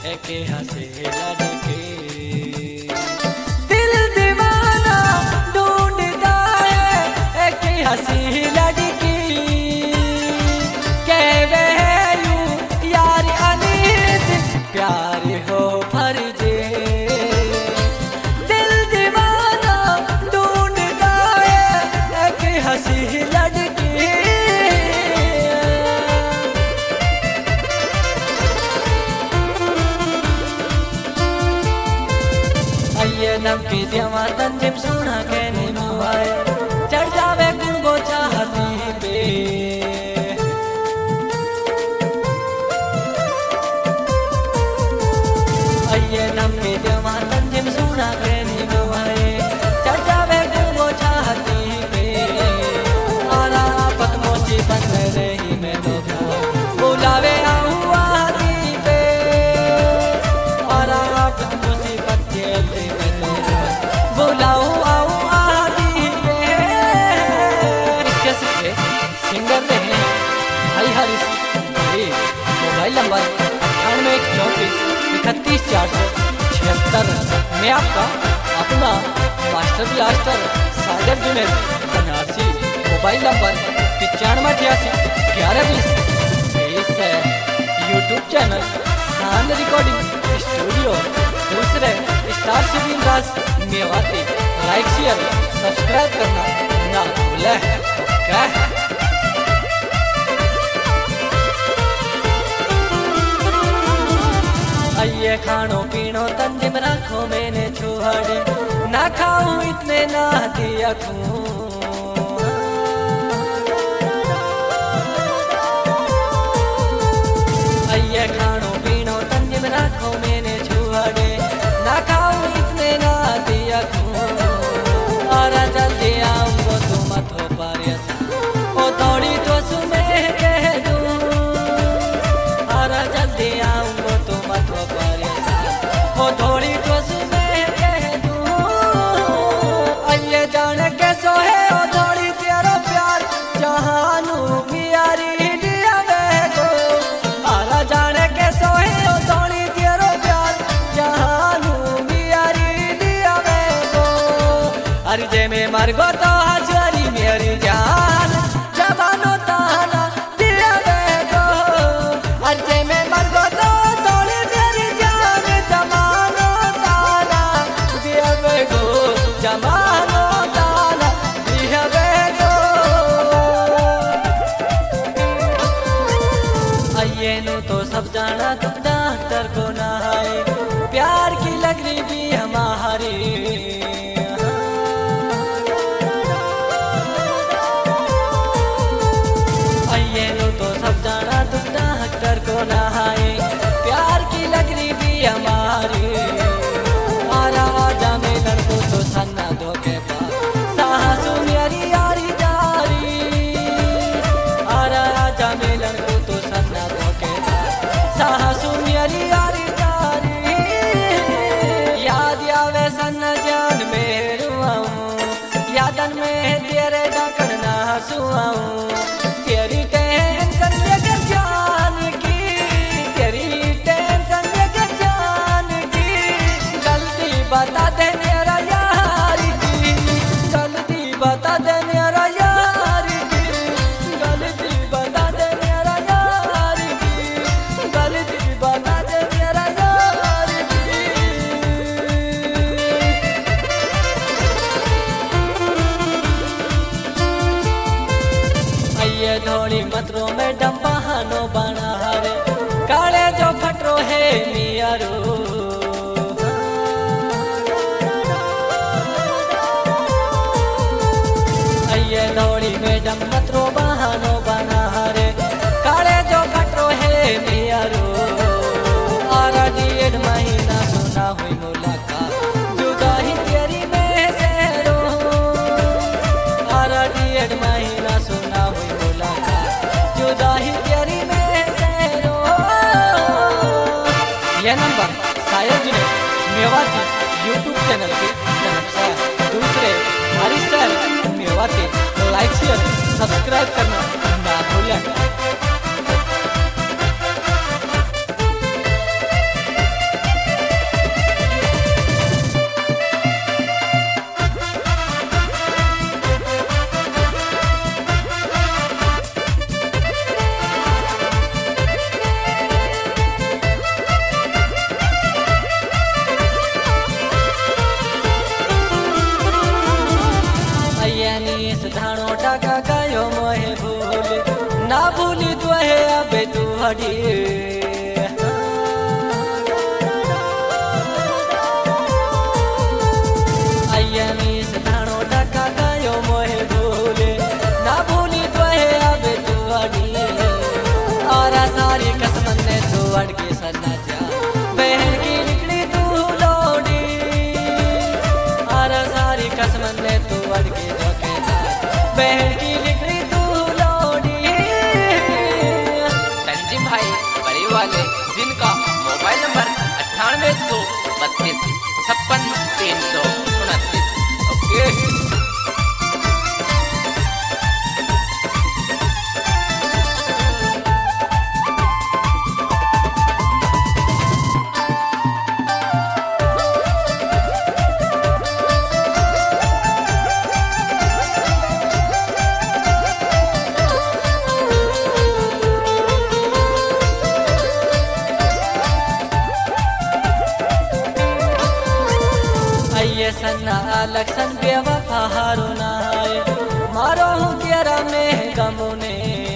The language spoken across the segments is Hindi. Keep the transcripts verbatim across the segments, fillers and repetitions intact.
एक हंसे लड़के दिल दीवाना ढूंढता है एक हंसी लड़की कहवे यूं यार अनीस प्यार हो फर्जे दिल दीवाना ढूंढता है एक हंसी लड़की ये नम की जवा तंजिम सुना के निभाए चढ़ जावे गुंगो चाहती पे ये नम की जवा तंजिम सुना के निभाए चढ़ जावे गुंगो चाहती पे आला पद्मों से बन रही मैं तो बुलावे आऊँ आती पे आला पद्मों से बच्चे बुलाऊं आऊं आदि पे इसके सीखे सिंगर में है भाई हरीश भाई मोबाइल नंबर अठानवे एक चौंतीस इकतीस चार सौ छिहत्तर में आपका अपना master blaster Sagar Juned Banarasi mobile number पचानवे अठासी ग्यारह बीस तेईस है YouTube channel Shaan recording studio दूसरे star civil Raj Mewati like share subscribe करना ना भूले क्या आइए खानो पीनो तंजिम रखो मैंने छुहाड़े ना खाऊं इतने ना दिया खूं आइए खानो पीनो तंजिम रखो मैंने छुहाड़े ना खाऊं इतने ना दिया खूं और जल्दी आऊंगो तुम मथो पर ओ थोड़ी तो सुने कह दूं और जल्दी आऊंगो तुम मथो पर ओ थोड़ी तो सुने कह दूं आइए जाने कैसो है ओ थोड़ी तेरा प्यार जहानू मियारी लिया बेगो और जाने कैसो है ओ थोड़ी तेरा प्यार जहानू अरे जे में मर गो तो हजरी मेरी जान जवानो ताना दिया बेगो अरे जे में मर गो तो तोड़ी मेरी जान जवानो ताना दिया बेगो जवानो ताना दिया बेगो आइए नो तो सब जाना तुम डॉक्टर को ना है प्यार की लग रही भी हमारी डॉक्टर को नहाए प्यार की लगरी भी हमारी आरा आजा मिलन को तो सन्ना धोखे पा साहसू मेरी यारी जारी आरा आजा मिलन को तो सन्ना धोखे पा साहसू मेरी यारी जारी याद आवे सन्ना जान में रुआऊं यादन में तेरे डाकन ना हंसुआऊं तेरी टेंशन लेकर जान की तेरी टेंशन लेकर जान की गलती बता दे मेरा यार की गलती बता दे मेरा यार की गलती बता दे मेरा यार की गलती बता दे मेरा यार की आइए धोड़ी मतरो में डम्बाहानो बना रे काले जो फटरो है मियारो आइए धोड़ी में डम मतरो बहानो बना रे काले जो फटरो है मियारो और डेढ़ महीना सुना हुई मुलाकात जुदाई तेरी में से रो और डेढ़ महीना सुना हुई जुदाई तेरी में से रो यह नंबर शायद जुने मेवाती यूट्यूब चैनल की तरफ से दूसरे Harish sir Mewati like share subscribe करना ना भूलें। के सन्ना लक्षण बेवफा हारो नाए मारो हूँ तेरा में गमुने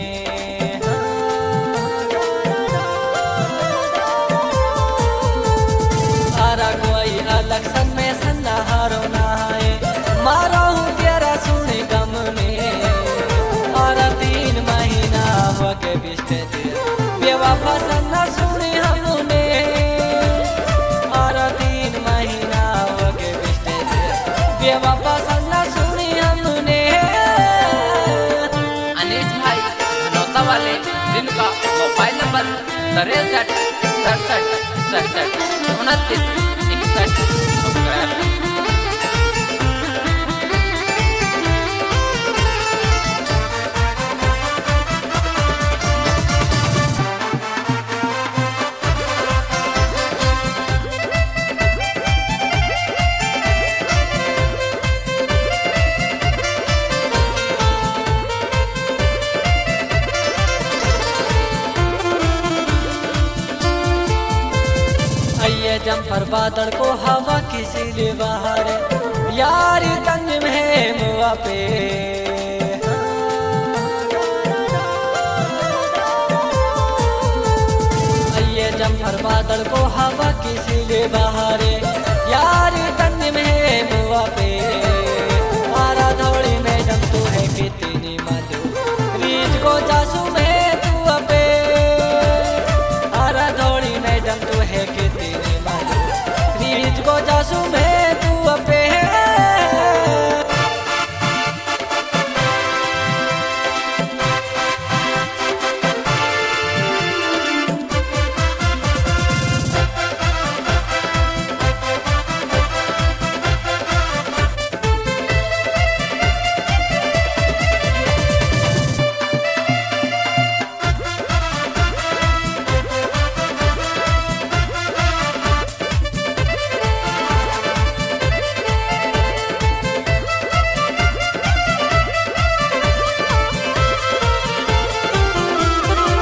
आरा कोई लक्षण में सन्ना हारो नाए मारो हूँ तेरा सुने गमुने और तीन महीना हो के बिस्ते बेवफा सन्ना सुने हमने और तीन महीना हो के बिस्ते बेवफा सन्ना सुने हमने। अनीस भाई नौता वाले जिनका मोबाइल नंबर तिरसठ सड़सठ सड़सठ उनतीस इकसठ। जम्पर बादल को हवा किसी ले बाहर यार तंग में मुआ पे ये जम्पर बादल को हवा किसी ले बाहर यार तंग में मुआ पे मारा धोड़ी में जम तू है कितनी मधु रीच को जासू में तू अपे आरा धोड़ी में जम तू है कितनी को जासू में